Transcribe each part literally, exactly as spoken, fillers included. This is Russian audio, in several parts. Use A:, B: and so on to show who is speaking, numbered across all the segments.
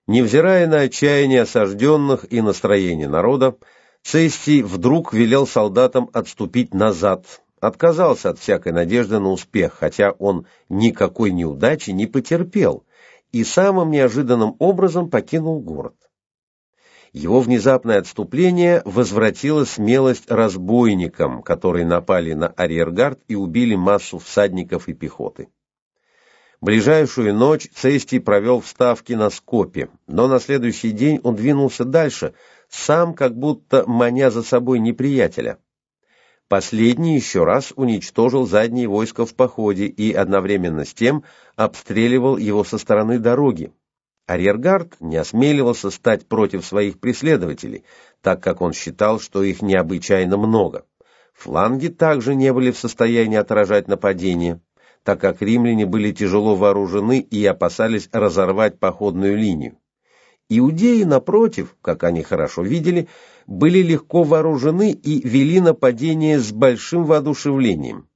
A: Невзирая на отчаяние осажденных и настроение народа, Цестий вдруг велел солдатам отступить назад, отказался от всякой надежды на успех, хотя он никакой неудачи не потерпел, и самым неожиданным образом покинул город. Его внезапное отступление возвратило смелость разбойникам, которые напали на арьергард и убили массу всадников и пехоты. Ближайшую ночь Цестий провел в ставке на Скопе, но на следующий день он двинулся дальше, сам как будто маня за собой неприятеля. Последний еще раз уничтожил задние войска в походе и одновременно с тем обстреливал его со стороны дороги. Арьергард не осмеливался стать против своих преследователей, так как он считал, что их необычайно много. Фланги также не были в состоянии отражать нападение, так как римляне были тяжело вооружены и опасались разорвать походную линию. Иудеи, напротив, как они хорошо видели, были легко вооружены и вели нападение с большим воодушевлением.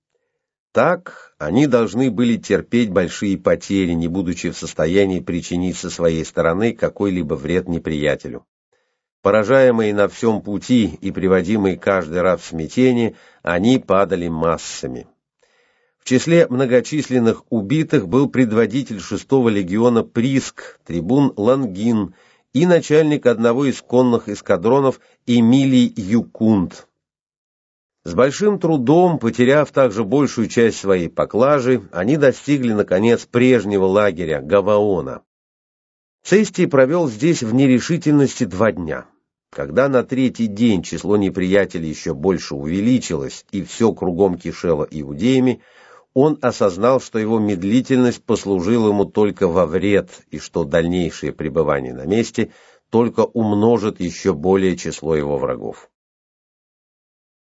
A: Так они должны были терпеть большие потери, не будучи в состоянии причинить со своей стороны какой-либо вред неприятелю. Поражаемые на всем пути и приводимые каждый раз в смятение, они падали массами. В числе многочисленных убитых был предводитель шестого легиона Приск, трибун Лангин и начальник одного из конных эскадронов Эмилий Юкунд. С большим трудом, потеряв также большую часть своей поклажи, они достигли, наконец, прежнего лагеря Гаваона. Цестий провел здесь в нерешительности два дня. Когда на третий день число неприятелей еще больше увеличилось и все кругом кишело иудеями, он осознал, что его медлительность послужила ему только во вред и что дальнейшее пребывание на месте только умножит еще более число его врагов.